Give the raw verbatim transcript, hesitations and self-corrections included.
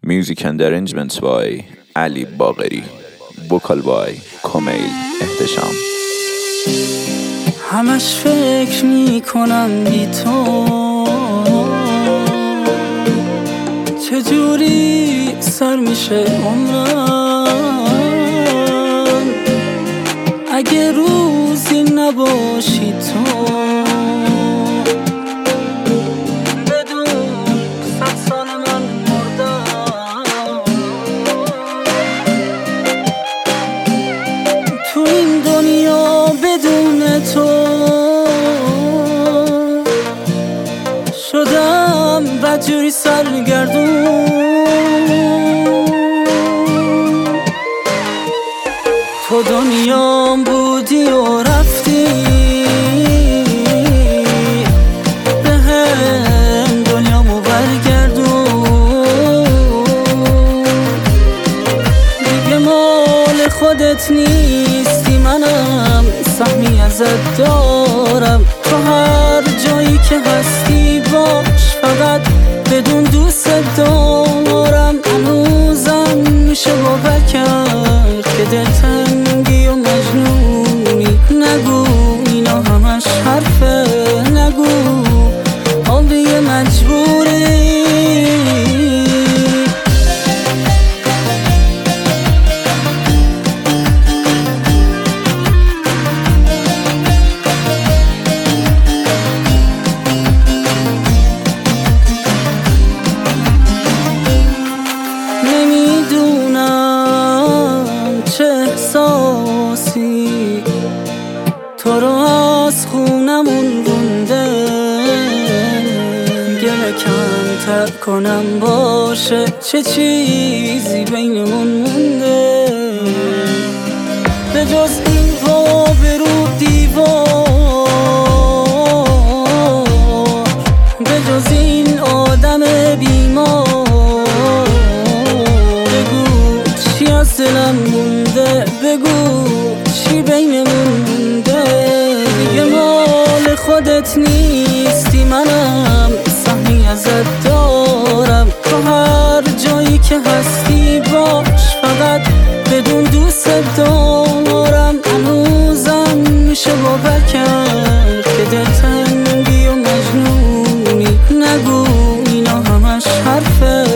Music and arrangements by Ali Bagheri. Vocal by کمیل احتشام. همش فکر میکنم بی تو چجوری سر میشه عمرم اگه روزی نباشی تو شدم بدجوری سرگردون تو دنیام بودی و رفتی بهم دنیامو برگردون دیگه مال خودت نیستی منم سهمی ازت دارم تو هر جایی که هستی باش فقط بدون دوست دارم هنوزم میشه باور کرد که دلتنگی و مجنونی نگو اینا همش حرفه نگو آبی مجبوری احساسی تو رو از خونمون رونده گله کمتر کنم باشه چه چیزی بینمون مونده به جز این پا برو دیوار به جز این آدم بیمار بگو چی از دلم مونده بگو چی بینمون مونده دیگه مال خودت نیستی منم سهمی ازت دارم تو هر جایی که هستی باش فقط بدون دوست دارم هنوزم میشه باور کرد که دلتنگی و مجنونی نگو اینا همش حرفه